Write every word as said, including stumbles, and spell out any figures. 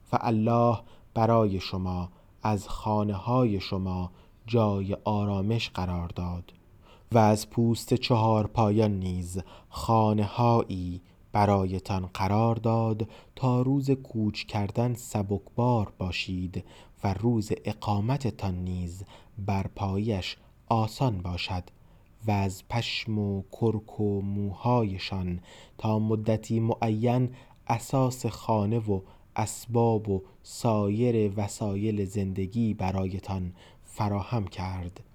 فالله برای شما از خانه های شما جای آرامش قرار داد و از پوست چهار پایان نیز خانه هایی برایتان قرار داد تا روز کوچ کردن سبکبار باشید و روز اقامتتان نیز برپاییش آسان باشد و از پشم و کرک و موهایشان تا مدتی معین اساس خانه و اسباب و سایر وسایل زندگی برایتان فراهم کرد